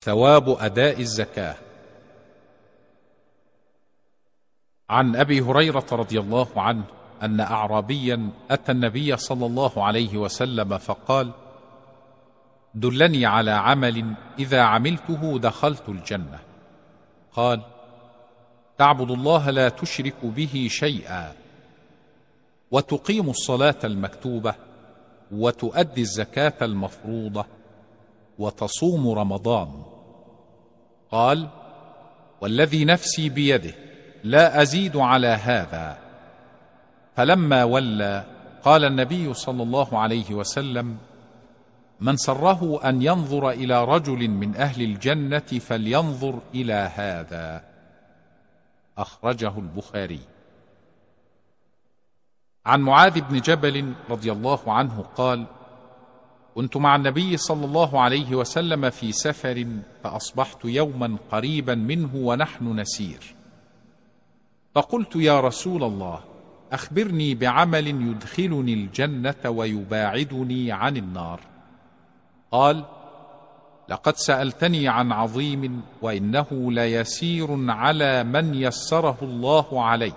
ثواب أداء الزكاة. عن أبي هريرة رضي الله عنه أن أعرابيا أتى النبي صلى الله عليه وسلم فقال: دلني على عمل إذا عملته دخلت الجنة. قال: تعبد الله لا تشرك به شيئا، وتقيم الصلاة المكتوبة، وتؤدي الزكاة المفروضة، وتصوم رمضان. قال: والذي نفسي بيده لا أزيد على هذا. فلما ولى قال النبي صلى الله عليه وسلم: من سره أن ينظر إلى رجل من أهل الجنة فلينظر إلى هذا. أخرجه البخاري. عن معاذ بن جبل رضي الله عنه قال: كنت مع النبي صلى الله عليه وسلم في سفر، فأصبحت يوما قريبا منه ونحن نسير، فقلت: يا رسول الله، أخبرني بعمل يدخلني الجنة ويباعدني عن النار. قال: لقد سألتني عن عظيم، وإنه ليسير على من يسره الله عليه.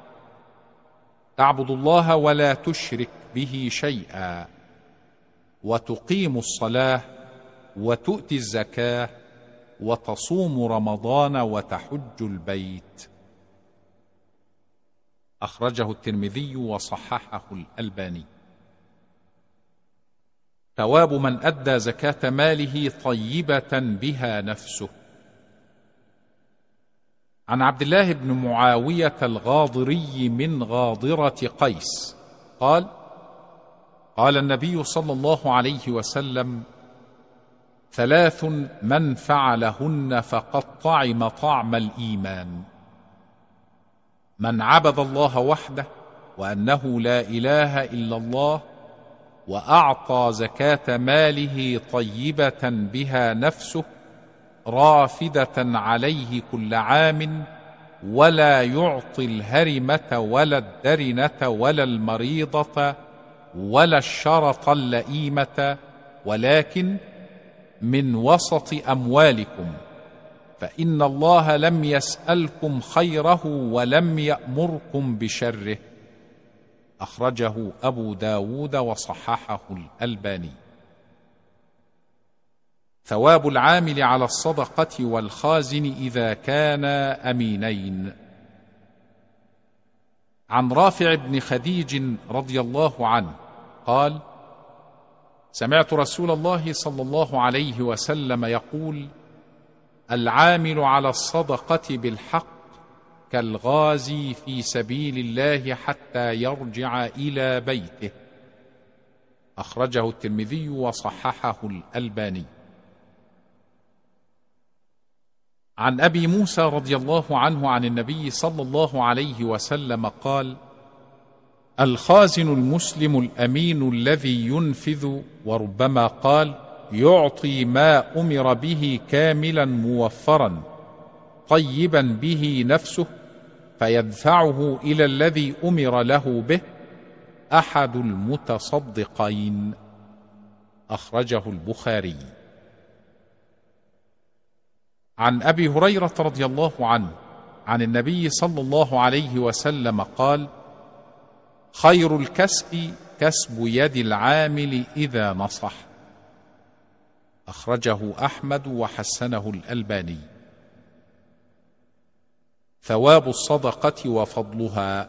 تعبد الله ولا تشرك به شيئا، وتقيم الصلاة، وتؤتي الزكاة، وتصوم رمضان، وتحج البيت. أخرجه الترمذي وصححه الألباني. ثواب من أدى زكاة ماله طيبة بها نفسه. عن عبد الله بن معاوية الغاضري من غاضرة قيس قال: قال النبي صلى الله عليه وسلم: ثلاث من فعلهن فقد طعم طعم الإيمان: من عبد الله وحده، وأنه لا إله إلا الله، وأعطى زكاة ماله طيبة بها نفسه رافدة عليه كل عام، ولا يعطي الهرمة ولا الدرنة ولا المريضة ولا الشرط اللئيمة، ولكن من وسط أموالكم، فإن الله لم يسألكم خيره ولم يأمركم بشره. أخرجه أبو داود وصححه الألباني. ثواب العامل على الصدقة والخازن إذا كانا أمينين. عن رافع بن خديج رضي الله عنه قال: سمعت رسول الله صلى الله عليه وسلم يقول: العامل على الصدقة بالحق كالغازي في سبيل الله حتى يرجع إلى بيته. أخرجه الترمذي وصححه الألباني. عن أبي موسى رضي الله عنه عن النبي صلى الله عليه وسلم قال: الخازن المسلم الأمين الذي ينفذ، وربما قال يعطي ما أمر به كاملا موفرا طيبا به نفسه فيدفعه إلى الذي أمر له به، أحد المتصدقين. أخرجه البخاري. عن أبي هريرة رضي الله عنه عن النبي صلى الله عليه وسلم قال: خير الكسب كسب يد العامل إذا نصح. أخرجه أحمد وحسنه الألباني. ثواب الصدقة وفضلها.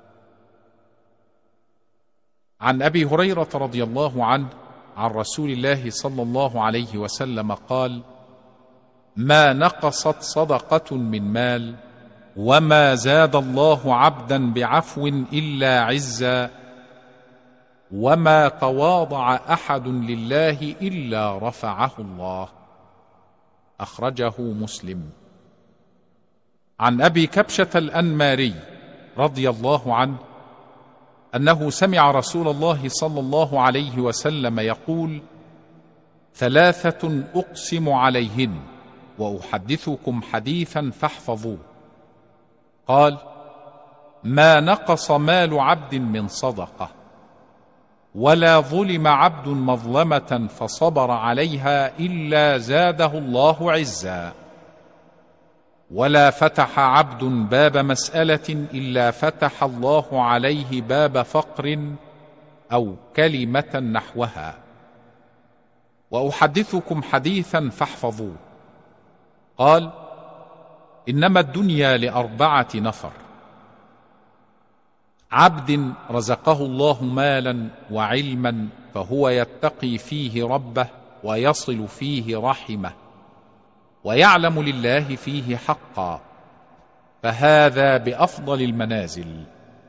عن أبي هريرة رضي الله عنه عن رسول الله صلى الله عليه وسلم قال: ما نقصت صدقة من مال، وما زاد الله عبدا بعفو إلا عزا، وما تواضع أحد لله إلا رفعه الله. أخرجه مسلم. عن أبي كبشة الأنماري رضي الله عنه أنه سمع رسول الله صلى الله عليه وسلم يقول: ثلاثة أقسم عليهن وأحدثكم حديثا فاحفظوه. قال: ما نقص مال عبد من صدقة، ولا ظلم عبد مظلمة فصبر عليها إلا زاده الله عزا، ولا فتح عبد باب مسألة إلا فتح الله عليه باب فقر أو كلمة نحوها. وأحدثكم حديثا فاحفظوه. قال: إنما الدنيا ل4 نفر: عبد رزقه الله مالا وعلما فهو يتقي فيه ربه ويصل فيه رحمه ويعلم لله فيه حقا، فهذا بأفضل المنازل.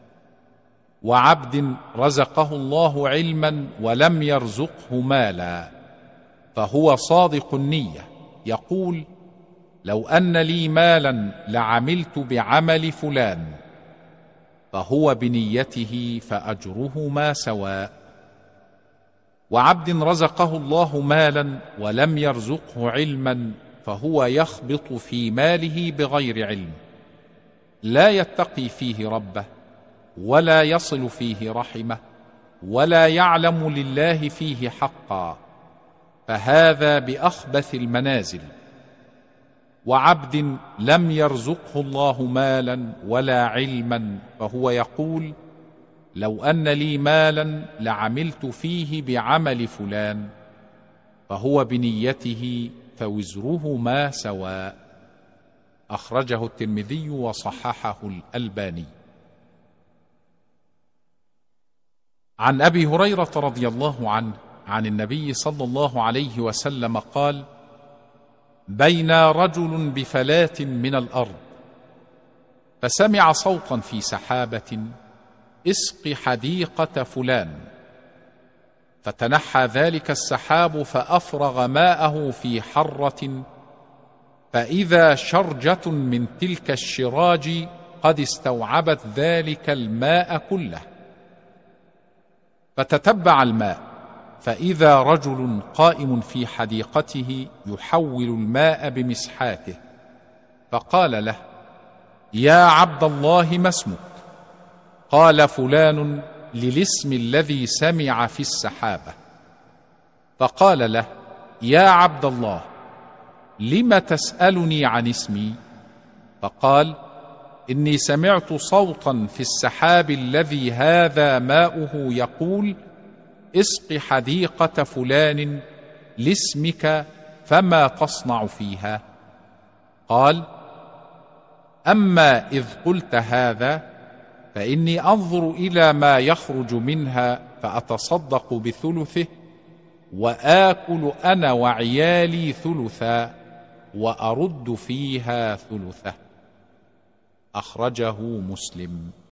وعبد رزقه الله علما ولم يرزقه مالا فهو صادق النية، يقول: لو أن لي مالا لعملت بعمل فلان، فهو بنيته فأجرهما سواء. وعبد رزقه الله مالا ولم يرزقه علما فهو يخبط في ماله بغير علم، لا يتقي فيه ربه ولا يصل فيه رحمه ولا يعلم لله فيه حقا، فهذا بأخبث المنازل. وعبد لم يرزقه الله مالا ولا علما فهو يقول: لو أن لي مالا لعملت فيه بعمل فلان، فهو بنيته فوزرهما سواء. أخرجه الترمذي وصححه الألباني. عن أبي هريرة رضي الله عنه عن النبي صلى الله عليه وسلم قال: بين رجل بفلاة من الأرض فسمع صوتا في سحابة: اسق حديقة فلان، فتنحى ذلك السحاب فأفرغ ماءه في حرة، فإذا شرجة من تلك الشراج قد استوعبت ذلك الماء كله، فتتبع الماء فإذا رجل قائم في حديقته يحول الماء بمسحاته، فقال له: يا عبد الله ما اسمك؟ قال: فلان، للاسم الذي سمع في السحابة. فقال له: يا عبد الله، لم تسألني عن اسمي؟ فقال: إني سمعت صوتا في السحاب الذي هذا ماؤه يقول: اسق حديقة فلان لاسمك، فما تصنع فيها؟ قال: أما إذ قلت هذا فإني أنظر إلى ما يخرج منها فأتصدق بثلثه، وآكل أنا وعيالي ثلثا، وأرد فيها ثلثه. أخرجه مسلم.